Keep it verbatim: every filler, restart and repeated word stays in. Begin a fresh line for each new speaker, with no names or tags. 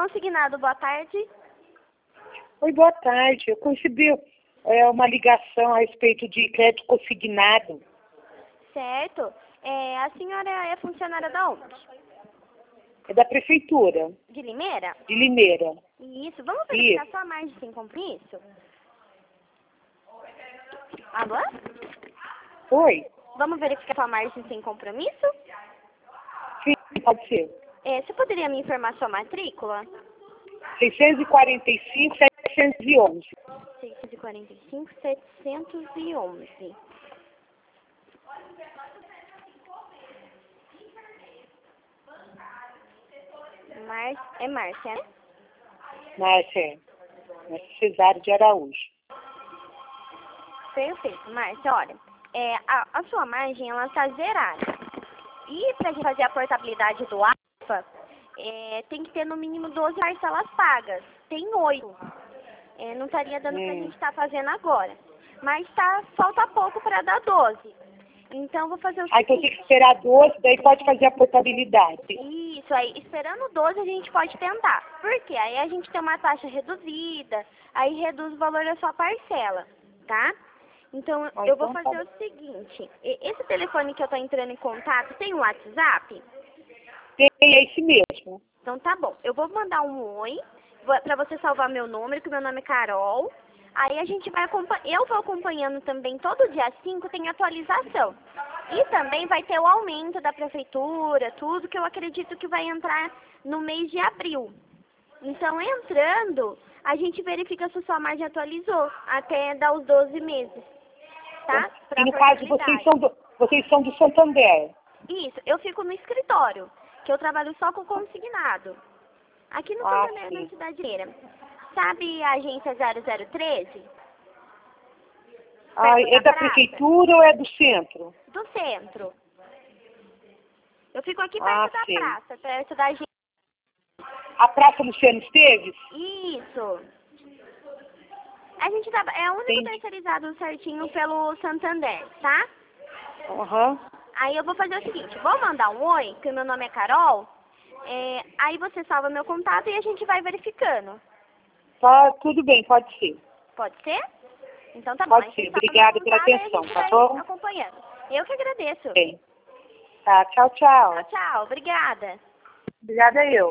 Consignado, boa tarde.
Oi, boa tarde. Eu recebi é, uma ligação a respeito de crédito consignado.
Certo. É, a senhora é funcionária da onde?
É da prefeitura,
De Limeira?
de Limeira.
Isso. Vamos verificar
Isso.
sua margem sem compromisso? Alô?
Oi?
Vamos verificar sua margem sem compromisso?
Sim, pode ser.
É, você poderia me informar sua matrícula?
seiscentos e quarenta e cinco, setecentos e onze.
seiscentos e quarenta e cinco, setecentos e onze. Mar... É Márcia, né?
Márcia, Márcia Cesário de Araújo.
Perfeito, Márcia, olha, é, a, a sua margem, ela está zerada. E para a gente fazer a portabilidade do Alfa, é, tem que ter no mínimo doze parcelas pagas. Tem oito. É, não estaria dando hum. para a gente estar tá fazendo agora. Mas tá, falta pouco para dar doze. Então, vou fazer o seguinte...
Aí então tem que esperar doze, daí pode fazer a portabilidade.
Isso, aí esperando doze a gente pode tentar. Por quê? Aí a gente tem uma taxa reduzida, aí reduz o valor da sua parcela, tá? Então,
Ah,
eu vou
então
fazer
tá
o seguinte, esse telefone que eu tô entrando em contato, tem um WhatsApp?
Tem, é esse mesmo.
Então tá bom, eu vou mandar um oi, pra você salvar meu número, que meu nome é Carol. Aí a gente vai acompanhar, eu vou acompanhando também, todo dia cinco tem atualização. E também vai ter o aumento da prefeitura, tudo que eu acredito que vai entrar no mês de abril. Então, entrando, a gente verifica se sua margem atualizou, até dar os doze meses, tá? Pra
E no caso, vocês são, do, vocês são do Santander?
Isso, eu fico no escritório, que eu trabalho só com consignado. Aqui no
Ah,
Santander,
sim.
na Cidade Mineira. Sabe a agência zero zero treze?
Ah, é da
praça?
prefeitura ou é do centro?
Do centro. Eu fico aqui perto
Ah,
da
sim.
praça, perto da agência.
A Praça Luciano Esteves?
Isso. A gente tá, é o único
Entendi.
terceirizado certinho pelo Santander, tá?
Aham. Uhum.
Aí eu vou fazer o seguinte, vou mandar um oi, que o meu nome é Carol, é, aí você salva meu contato e a gente vai verificando.
Tá, tudo bem, pode ser.
Pode ser? Então tá bom.
Pode ser. Obrigada pela atenção, tá bom?
Acompanhando. Eu que agradeço.
Bem. Tá, tchau, tchau.
Tchau, tchau. Obrigada.
Obrigada eu.